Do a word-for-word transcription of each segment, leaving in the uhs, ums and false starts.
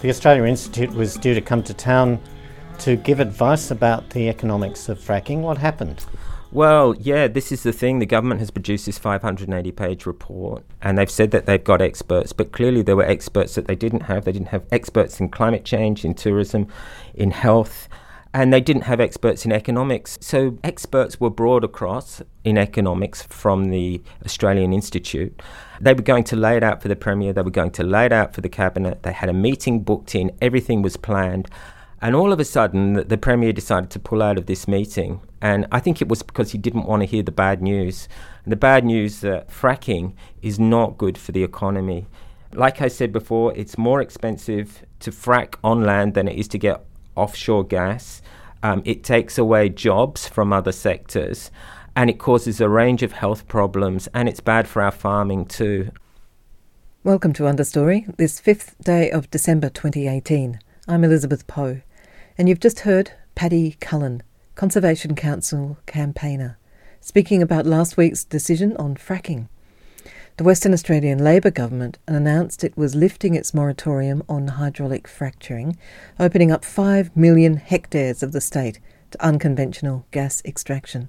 The Australia Institute was due to come to town to give advice about the economics of fracking. What happened? Well, yeah, this is the thing. The government has produced this five hundred eighty page report, and they've said that they've got experts, but clearly there were experts that they didn't have. They didn't have experts in climate change, in tourism, in health, and they didn't have experts in economics. So experts were brought across in economics from the Australian Institute. They were going to lay it out for the Premier. They were going to lay it out for the Cabinet. They had a meeting booked in. Everything was planned. And all of a sudden, the, the Premier decided to pull out of this meeting. And I think it was because he didn't want to hear the bad news. And the bad news that fracking is not good for the economy. Like I said before, it's more expensive to frack on land than it is to get offshore gas. Um, it takes away jobs from other sectors, and it causes a range of health problems, and it's bad for our farming too. Welcome to Understory, this fifth day of December twenty eighteen. I'm Elizabeth Poe, and you've just heard Paddy Cullen, Conservation Council campaigner, speaking about last week's decision on fracking. The Western Australian Labor government announced it was lifting its moratorium on hydraulic fracturing, opening up five million hectares of the state to unconventional gas extraction.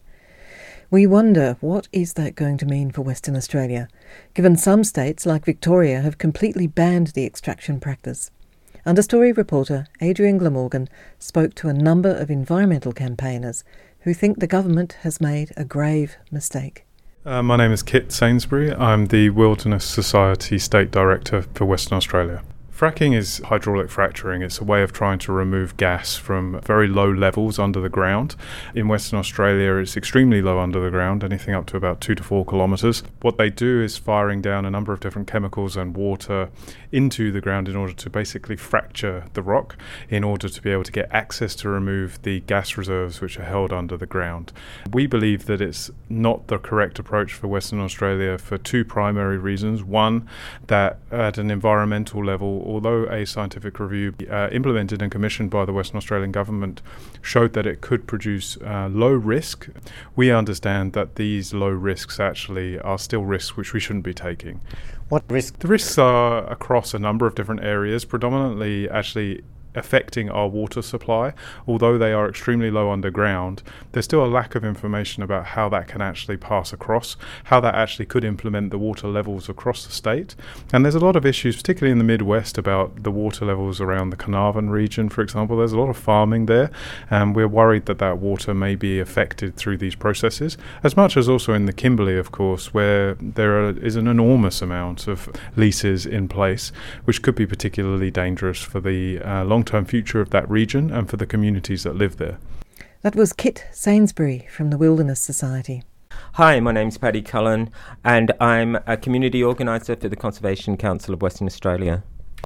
We wonder, what is that going to mean for Western Australia, given some states like Victoria have completely banned the extraction practice? Understory reporter Adrian Glamorgan spoke to a number of environmental campaigners who think the government has made a grave mistake. Uh, my name is Kit Sainsbury. I'm the Wilderness Society State Director for Western Australia. Fracking is hydraulic fracturing. It's a way of trying to remove gas from very low levels under the ground. In Western Australia, it's extremely low under the ground, anything up to about two to four kilometres. What they do is firing down a number of different chemicals and water into the ground in order to basically fracture the rock in order to be able to get access to remove the gas reserves which are held under the ground. We believe that it's not the correct approach for Western Australia for two primary reasons. One, that at an environmental level, although a scientific review uh, implemented and commissioned by the Western Australian government showed that it could produce uh, low risk, we understand that these low risks actually are still risks which we shouldn't be taking. What risk? The risks are across a number of different areas, predominantly actually affecting our water supply. Although they are extremely low underground, there's still a lack of information about how that can actually pass across, how that actually could implement the water levels across the state. And there's a lot of issues, particularly in the Midwest, about the water levels around the Carnarvon region, for example. There's a lot of farming there, and we're worried that that water may be affected through these processes, as much as also in the Kimberley, of course, where there are, is an enormous amount of leases in place, which could be particularly dangerous for the uh, long long-term future of that region and for the communities that live there. That was Kit Sainsbury from the Wilderness Society. Hi, my name's Paddy Cullen, and I'm a community organiser for the Conservation Council of Western Australia.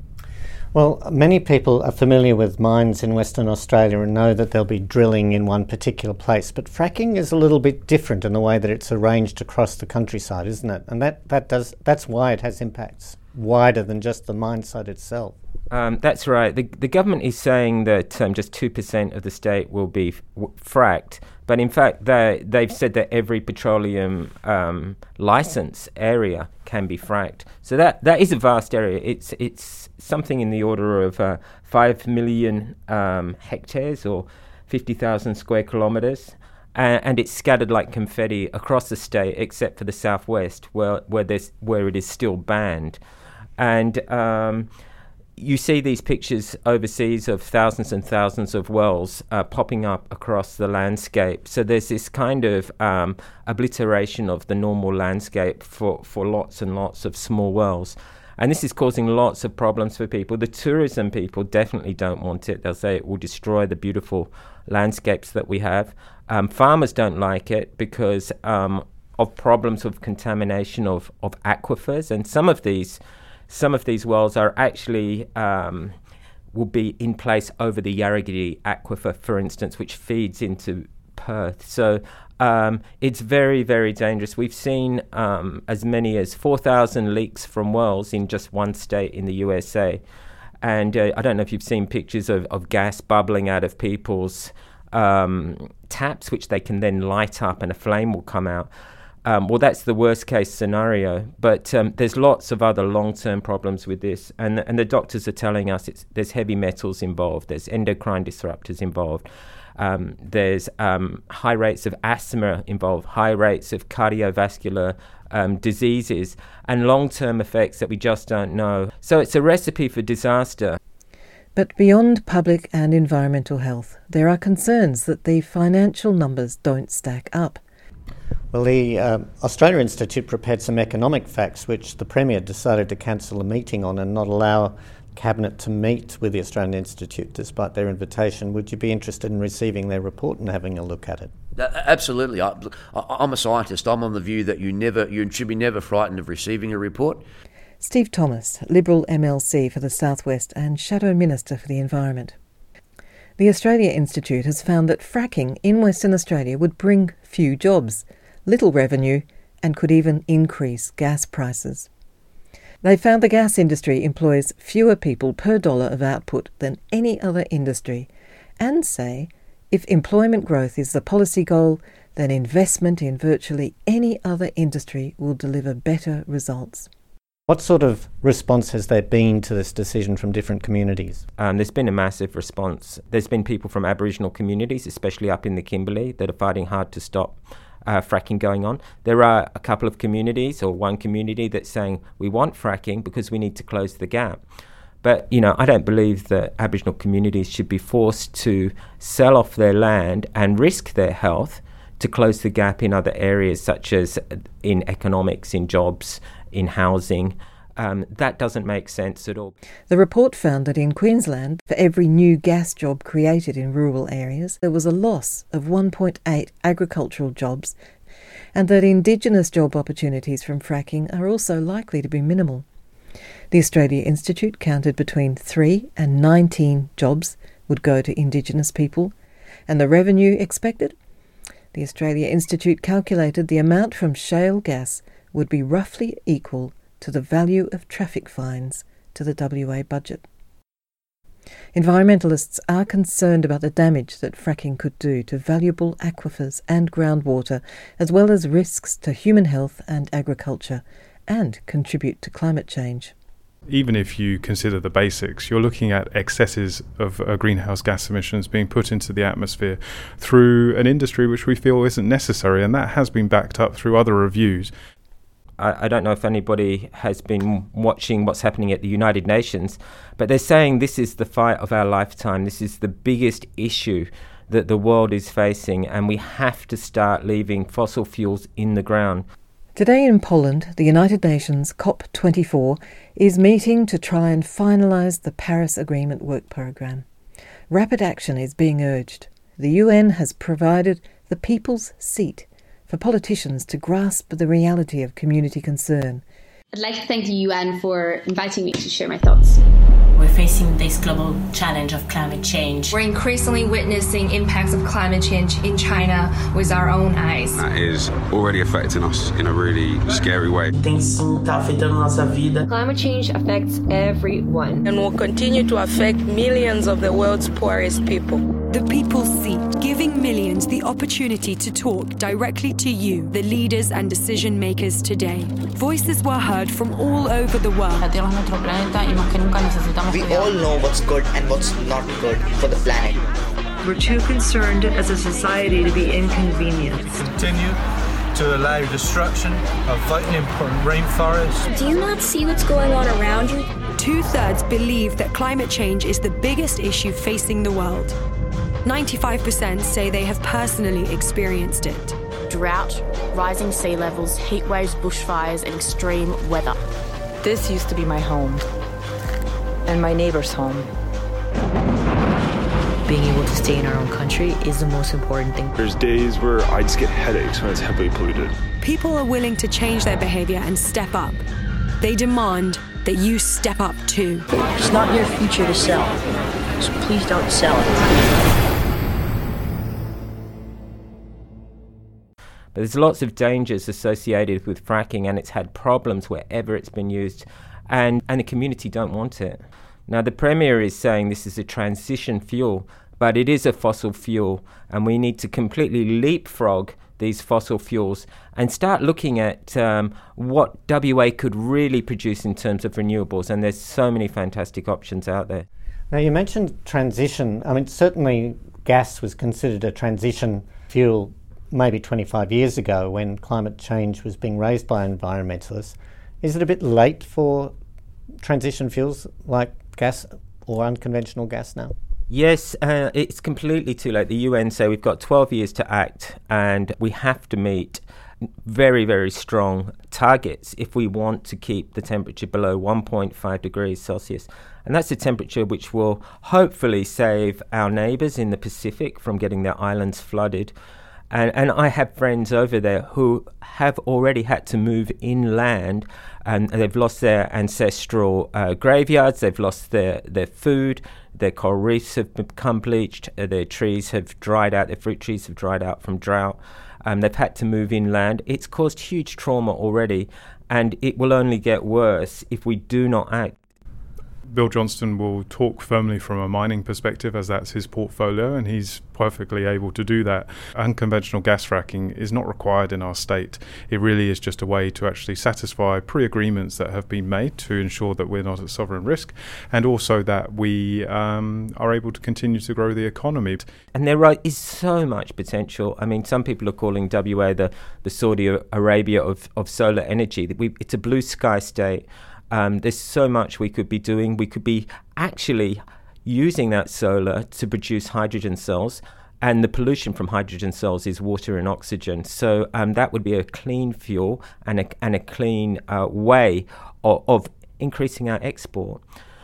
Well, many people are familiar with mines in Western Australia and know that they'll be drilling in one particular place, but fracking is a little bit different in the way that it's arranged across the countryside, isn't it? And that, that does that's why it has impacts wider than just the mine site itself. Um, that's right. The, the government is saying that um, just two percent of the state will be f- w- fracked, but in fact they, they've said that every petroleum um, licence area can be fracked. So that, that is a vast area. It's it's something in the order of uh, five million um, hectares or fifty thousand square kilometres. Uh, and it's scattered like confetti across the state, except for the southwest, where where there's where it is still banned. And um, you see these pictures overseas of thousands and thousands of wells uh, popping up across the landscape. So there's this kind of um, obliteration of the normal landscape for, for lots and lots of small wells. And this is causing lots of problems for people. The tourism people definitely don't want it. They'll say it will destroy the beautiful landscapes that we have. Um, farmers don't like it because um, of problems of contamination of, of aquifers. And some of these some of these wells are actually um, will be in place over the Yarragiddy aquifer, for instance, which feeds into Perth. So um, it's very, very dangerous. We've seen um, as many as four thousand leaks from wells in just one state in the U S A. And uh, I don't know if you've seen pictures of, of gas bubbling out of people's um, taps, which they can then light up and a flame will come out. Um, well, that's the worst case scenario, but um, there's lots of other long-term problems with this, and and the doctors are telling us it's, there's heavy metals involved, there's endocrine disruptors involved, um, there's um, high rates of asthma involved, high rates of cardiovascular um, diseases, and long-term effects that we just don't know. So it's a recipe for disaster. But beyond public and environmental health, there are concerns that the financial numbers don't stack up. Well, the uh, Australia Institute prepared some economic facts which the Premier decided to cancel a meeting on and not allow Cabinet to meet with the Australian Institute despite their invitation. Would you be interested in receiving their report and having a look at it? Absolutely. I, I'm a scientist. I'm on the view that you never, you should be never frightened of receiving a report. Steve Thomas, Liberal M L C for the South West and Shadow Minister for the Environment. The Australia Institute has found that fracking in Western Australia would bring few jobs, little revenue, and could even increase gas prices. They found the gas industry employs fewer people per dollar of output than any other industry, and say if employment growth is the policy goal, then investment in virtually any other industry will deliver better results. What sort of response has there been to this decision from different communities? Um, there's been a massive response. There's been people from Aboriginal communities, especially up in the Kimberley, that are fighting hard to stop uh, fracking going on. There are a couple of communities, or one community, that's saying we want fracking because we need to close the gap. But, you know, I don't believe that Aboriginal communities should be forced to sell off their land and risk their health to close the gap in other areas, such as in economics, in jobs, in housing. Um, that doesn't make sense at all. The report found that in Queensland, for every new gas job created in rural areas, there was a loss of one point eight agricultural jobs, and that Indigenous job opportunities from fracking are also likely to be minimal. The Australia Institute counted between three and nineteen jobs would go to Indigenous people, and the revenue expected? The Australia Institute calculated the amount from shale gas would be roughly equal to the value of traffic fines to the W A budget. Environmentalists are concerned about the damage that fracking could do to valuable aquifers and groundwater, as well as risks to human health and agriculture, and contribute to climate change. Even if you consider the basics, you're looking at excesses of uh, greenhouse gas emissions being put into the atmosphere through an industry which we feel isn't necessary, and that has been backed up through other reviews. I, I don't know if anybody has been watching what's happening at the United Nations, but they're saying this is the fight of our lifetime. This is the biggest issue that the world is facing, and we have to start leaving fossil fuels in the ground. Today in Poland, the United Nations COP twenty-four is meeting to try and finalise the Paris Agreement work programme. Rapid action is being urged. The U N has provided the people's seat for politicians to grasp the reality of community concern. I'd like to thank the U N for inviting me to share my thoughts. We're facing this global challenge of climate change. We're increasingly witnessing impacts of climate change in China with our own eyes. That is already affecting us in a really scary way. Tem sim, tá afetando nossa vida. Climate change affects everyone and will continue to affect millions of the world's poorest people. The People's Seat, giving millions the opportunity to talk directly to you, the leaders and decision makers today. Voices were heard from all over the world. We all know what's good and what's not good for the planet. We're too concerned as a society to be inconvenienced. Continue to allow destruction of vitally important rainforests. Do you not see what's going on around you? Two-thirds believe that climate change is the biggest issue facing the world. ninety-five percent say they have personally experienced it. Drought, rising sea levels, heat waves, bushfires and extreme weather. This used to be my home and my neighbor's home. Being able to stay in our own country is the most important thing. There's days where I just get headaches when it's heavily polluted. People are willing to change their behaviour and step up. They demand that you step up too. It's not your future to sell, so please don't sell it. But there's lots of dangers associated with fracking, and it's had problems wherever it's been used, and, and the community don't want it. Now, the Premier is saying this is a transition fuel, but it is a fossil fuel, and we need to completely leapfrog these fossil fuels and start looking at um, what W A could really produce in terms of renewables. And there's so many fantastic options out there. Now, you mentioned transition. I mean, certainly gas was considered a transition fuel maybe twenty-five years ago when climate change was being raised by environmentalists. Is it a bit late for transition fuels like gas or unconventional gas now? Yes, uh, it's completely too late. The U N say we've got twelve years to act, and we have to meet very, very strong targets if we want to keep the temperature below one point five degrees Celsius. And that's a temperature which will hopefully save our neighbours in the Pacific from getting their islands flooded. And, and I have friends over there who have already had to move inland, and they've lost their ancestral uh, graveyards, they've lost their, their food, their coral reefs have become bleached, uh, their trees have dried out, their fruit trees have dried out from drought. Um, they've had to move inland. It's caused huge trauma already, and it will only get worse if we do not act. Bill Johnston will talk firmly from a mining perspective, as that's his portfolio, and he's perfectly able to do that. Unconventional gas fracking is not required in our state. It really is just a way to actually satisfy pre-agreements that have been made to ensure that we're not at sovereign risk, and also that we um, are able to continue to grow the economy. And there is so much potential. I mean, some people are calling W A the, the Saudi Arabia of, of solar energy. We, it's a blue sky state. Um, there's so much we could be doing. We could be actually using that solar to produce hydrogen cells, and the pollution from hydrogen cells is water and oxygen. So um, that would be a clean fuel and a, and a clean uh, way of, of increasing our export.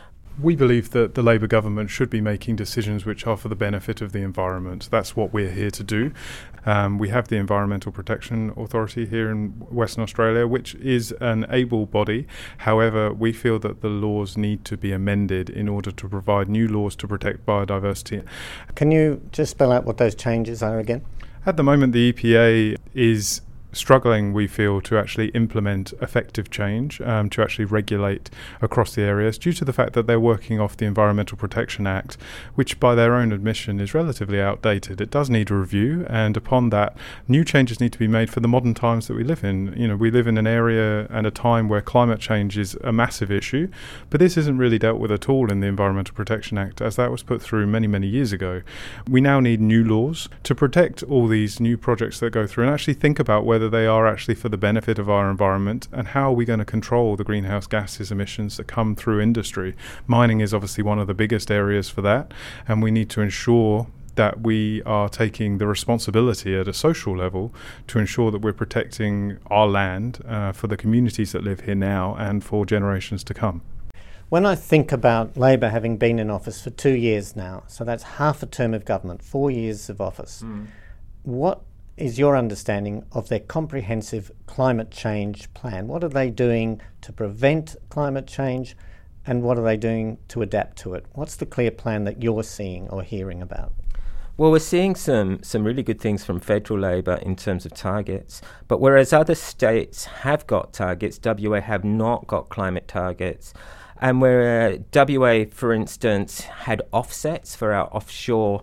We believe that the Labour government should be making decisions which are for the benefit of the environment. That's what we're here to do. Um, we have the Environmental Protection Authority here in Western Australia, which is an able body. However, we feel that the laws need to be amended in order to provide new laws to protect biodiversity. Can you just spell out what those changes are again? At the moment, the E P A is struggling, we feel, to actually implement effective change, um, to actually regulate across the areas, due to the fact that they're working off the Environmental Protection Act, which by their own admission is relatively outdated. It does need a review, and upon that, new changes need to be made for the modern times that we live in. You know, we live in an area and a time where climate change is a massive issue, but this isn't really dealt with at all in the Environmental Protection Act, as that was put through many, many years ago. We now need new laws to protect all these new projects that go through, and actually think about whether they are actually for the benefit of our environment, and how are we going to control the greenhouse gases emissions that come through industry. Mining is obviously one of the biggest areas for that, and we need to ensure that we are taking the responsibility at a social level to ensure that we're protecting our land uh, for the communities that live here now and for generations to come. When I think about Labor having been in office for two years now, so that's half a term of government, four years of office, mm. what is your understanding of their comprehensive climate change plan? What are they doing to prevent climate change, and what are they doing to adapt to it? What's the clear plan that you're seeing or hearing about? Well, we're seeing some, some really good things from federal Labor in terms of targets, but whereas other states have got targets, W A have not got climate targets. And where W A, for instance, had offsets for our offshore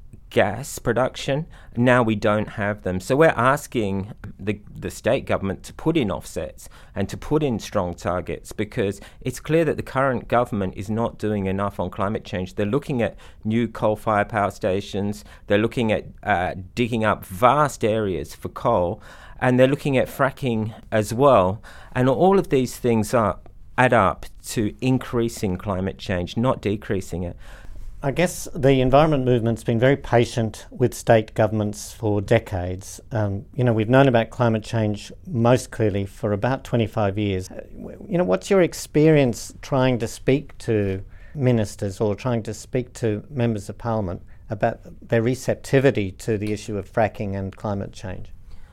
gas production, now we don't have them. So we're asking the the state government to put in offsets and to put in strong targets, because it's clear that the current government is not doing enough on climate change. They're looking at new coal-fired power stations, they're looking at uh, digging up vast areas for coal, and they're looking at fracking as well. And all of these things are, add up to increasing climate change, not decreasing it. I guess the environment movement's been very patient with state governments for decades. Um, you know, we've known about climate change most clearly for about twenty-five years. You know, what's your experience trying to speak to ministers or trying to speak to members of parliament about their receptivity to the issue of fracking and climate change?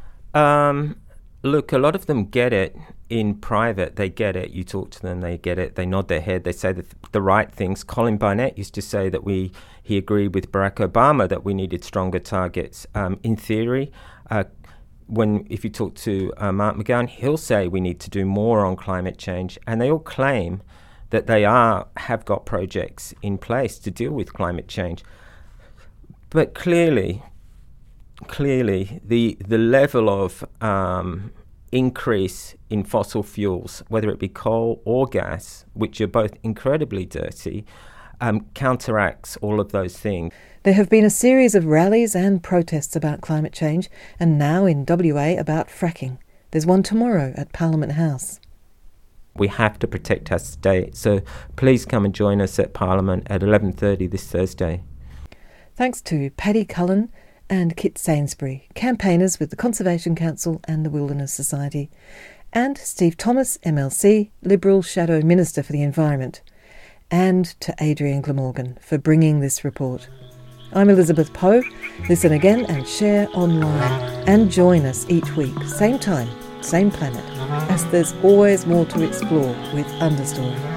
Um, look, a lot of them get it. In private, they get it. You talk to them, they get it. They nod their head. They say the, the right things. Colin Barnett used to say that we he agreed with Barack Obama that we needed stronger targets. Um, in theory, uh, when if you talk to uh, Mark McGowan, he'll say we need to do more on climate change. And they all claim that they are have got projects in place to deal with climate change. But clearly, clearly the the level of um, increase in fossil fuels, whether it be coal or gas, which are both incredibly dirty, um, counteracts all of those things. There have been a series of rallies and protests about climate change, and now in W A about fracking. There's one tomorrow at Parliament House. We have to protect our state, so please come and join us at Parliament at eleven thirty this Thursday. Thanks to Paddy Cullen and Kit Sainsbury, campaigners with the Conservation Council and the Wilderness Society, and Steve Thomas, M L C, Liberal Shadow Minister for the Environment, and to Adrian Glamorgan for bringing this report. I'm Elizabeth Poe. Listen again and share online. And join us each week, same time, same planet, as there's always more to explore with Understory.